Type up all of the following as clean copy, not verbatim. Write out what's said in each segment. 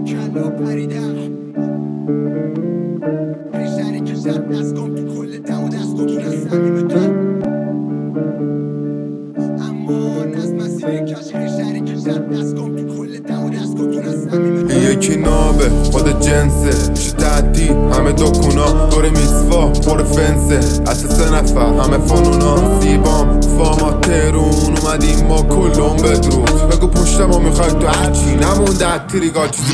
کلا پریدم شهری که شد دست کن تو کل دم و دست کن تو دست همین بتن اما نز مسیر کشیر شهری که شد دست کن تو کل دم و دست کن تو دست همین بتن یکی نابه خود جنسه میشه تعدی همه دکونا دور میزوا پر فنسه اصل 3 نفر همه فانونا سیبام فاما ترون اومدیم ما کلون بدرود بگو پشتمو میخوای تو هرچی نمونده تیریگا چیزی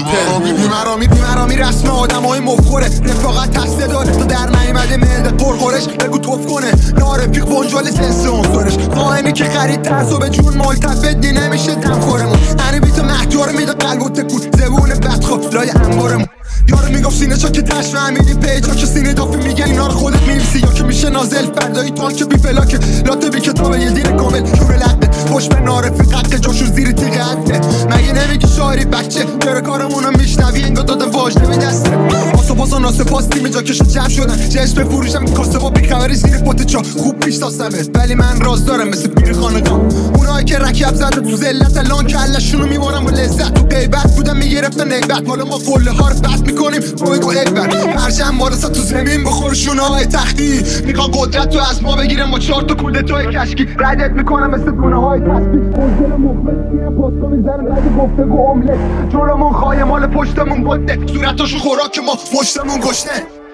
پن میمرامی رسم آدم های مفخوره رفاقت تسته داره تو در نیمده ملده پرخورش بگو توف کنه نارفیق بنجال سنس عنصرش قائمی که خرید ترس و به جون ملتفت دی نمیشه دم خورمون هنی بیتو محتور میده قلب و تکون زبون بدخواب لای انبارمون یارو میگفت سینه چا که تش فهمیدی پیجا که سینه دافی میگه اینا رو خودت می‌نویسی یا که میشه نازل فردایی تال که بی فلاکه لاتو بی کتابه یه دیر کامل شور لقه پشت به نارفیق حق جاشون زیر تیغ حده مگه نمیگی شاعری بچه چرا کارمونو میشنوی انگار داده واجده به دسته آسا ناسپاس تیم جا کشو جمع شدن جشن بفروشم کاسه با بیخبری زیر پات چا خوب پیش تاستمت ولی من راز دارم مثل پیر خانقام اونایی که رکب زده تو ذلت الان کلشونو میبارم با لذت تو غیبت بودم میگرفتن نگبت حالا ما قله ها رو بد میکنیم بگو اکبر پرچم وارسا تو زمین بخورشونه های تختی میخوان قدرت تو از ما بگیرم با 4 تا کوله توی کشکی ردت میکنم مثل گونه های تسبیح مزدل مخلص میرم پاستا میزنم رد گفتگو املت جلومون خواهی مال پشتمون بده صورتاشو خوراک ما پشتمون گشنه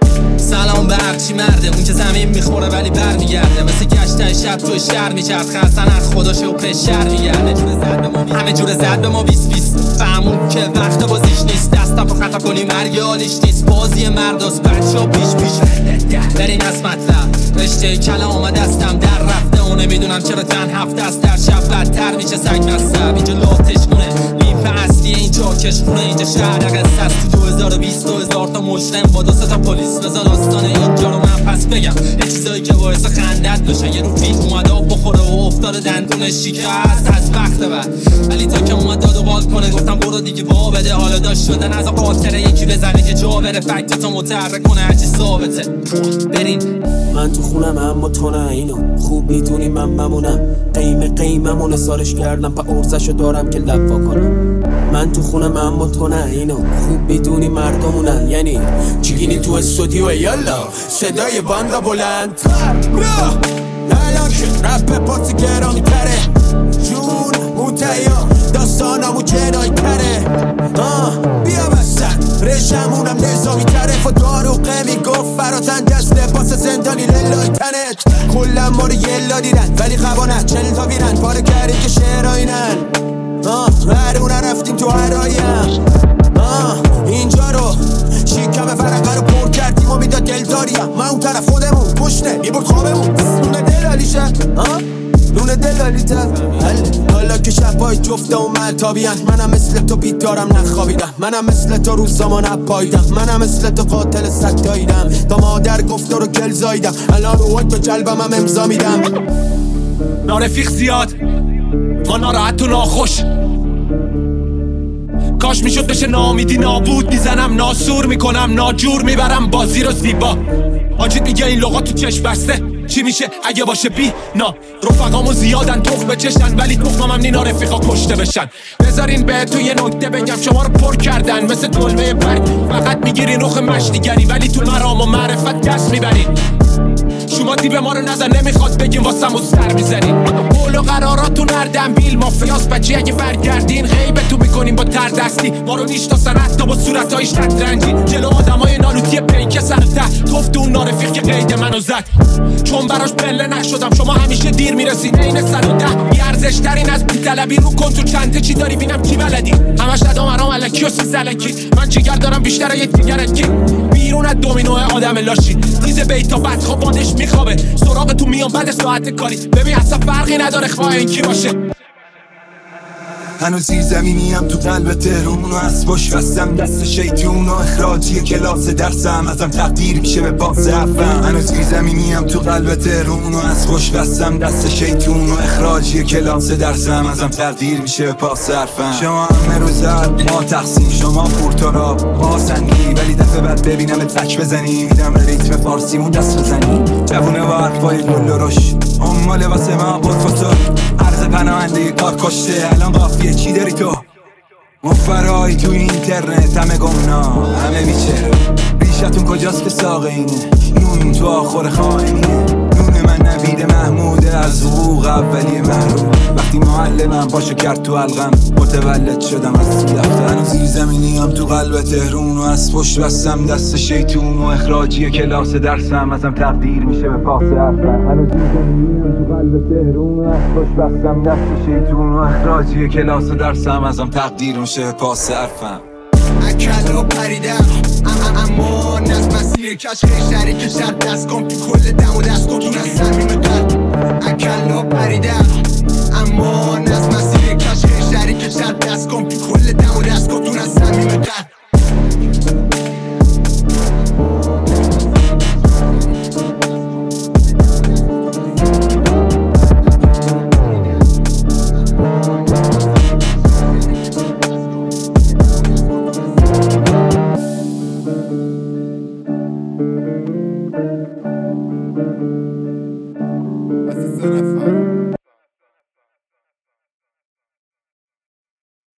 سلام به هرچی مرده اون که زمین میخوره ولی بر میگرده مثل گشتن شب توی شهر میچرد خستن از خداشه و پیش شهر میگرده همه جور زد به ما 20-20 فهمون که وقت بازیش نیست دستا پا خطا کنی مرگی حالیش نیست بازی مرداست بچه ها پیش در این از مطلب رشته کلا آمد دستم در رفته اونه میدونم چرا تن هفته است در شب بدتر میشه سگ مصب اینجا لاتش مونه لیپ اصلی اینجا کشمونه اینجا شهر قصه است تو 2020 2000 تا مجرم با 2 تا پلیس بزن داستان اینجا رو من پس بگم یه چیزایی که باعث خندت بشه یه رو فیلم اومد آب بخوره و افتاده دندونش شکست از وقت بعد ولی تا که اومد داد و بال کنه گفتم برو دیگه با بده حالا داشت شدن از قاطره یکی بزنه که جا بره فکت تا متحرک کنه هرچی ثابته برین من تو خونم اما تو نه اینو خوب میدونی من بمونم قیممونو سارش کردم پا ارزشو دارم که لب کنم من تو خونم اما تو نه اینو خوب میدونی مردمونن یعنی چیگینی تو استودیو یالا صدای باندا بلند الان که رپ پاتی گرانی تره جون موتیا داستانمو جنایی تره بیا بستن رژمونم نظامی تره و داروقه میگفت فراتن دست لباس زندانی للای تنت کلم ما رو یلا دیدن ولی خوانه 40 تا بیرن پاره کردیم که شعرائینن هرونه رفتیم تو هرایم اینجا رو شیکم فرقه رو پر کردیم و میداد دلداریم من اون طرف خودمون پشنه میبرد خوابمون نونه دلالیشه نونه دلالیته حالا که شبای جفته و ملتابیان منم مثل تو بیت دارم نخوابیدم منم مثل تو روزامان اپایدم منم مثل تو قاتل ستاییدم تا مادر گفته رو گل زایدم الان رو به جلبم هم امضا میدم نارفیق زیاد ما ناراحت و ناخوش کاش میشد بشه نامیدی نابود میزنم ناسور میکنم ناجور میبرم بازی رو زیبا آجید میگه این لغات تو چشم بسته چی میشه اگه باشه بی نا رفقامو زیادن تخم بچشن ولی تخمم نینا رفیقا کشته بشن بذارین به تو یه نکته بگم شما رو پر کردن مثل دلمه برگ فقط میگیرین رخ مشتیگری ولی تو مرام و معرفت دست میبرین شما دیب ما رو نزن نمیخواد بگیم واسم و سر میزنین قول و قراراتون هر دنبیل مافیاس بچی اگه برگردین غیبتو میکنیم با تر دستی ما رو نیشتاسن حتی با صورتهای شطرنجی جلو آدمای نالوتی پیک سر ته گفت اون نارفیق که قید منو زد چون براش بله نشدم شما همیشه دیر میرسین عین 110 بیارزش ترین از بی‌طلبی رو کن تو چنده چی داری بینم کی بلدی همش ادام ارام الکی و سیزلکی من جیگر دارم بیشتر یک دیگرت کی بیرون از دومینوه آدم لاشی تیز بیتا بد خواب بادش میخوابه سراغ تو میان بعد ساعت کاری ببین اصلا فرقی نداره خواه این کی باشه هنوز زیر زمینیم تو قلب تهرون و از باش بستم دست شیطون و اخراجی کلاس درسم ازم تقدیر میشه به باز افم هنوز زیر زمینیم تو قلب تهرون و از باش بستم دست شیطون و اخراجی کلاس درسم ازم تقدیر میشه به باز افم شما همه روز ما تقسیم شما پورتوراب ما سنگی ولی دفعه بعد ببینم تک بزنی میدم ریتم فارسیمون دست بزنی جوونه و حرفای لولوروش اماله واسه ما بود فسر عرض پناهنده کار کشته الان قافیه چی داری تو مفرایی تو اینترنت همه گمنا همه بیچاره ریشتون کجاست که ساقه اینه نون تو آخر خائنیه نون من نوید محموده از حقوق اولیه محروم وقتی معلمم پاشو کرد تو حلقم متولد شدم از دفتر هنوز زیر زمینیم تو قلب تهرون و از پشت بستم دست شیطون و اخراجی کلاس درسم ازم تقدیر میشه به پاس حرفم هنوز زیر زمینیم تو قلب تهرون و از پشت بستم دست شیطون و اخراجی کلاس درسم ازم تقدیر میشه به پاس حرفم اکلا پریدم اما نز مسیر کش خیلی شریک شد دست کن تو کل دم و دست کن تو از صمیم قلب اکلا پریدم اما نز مسیر کش خیلی شریک شد دست کن تو کل دم و دست کن تو از صمیم قلب Así suena,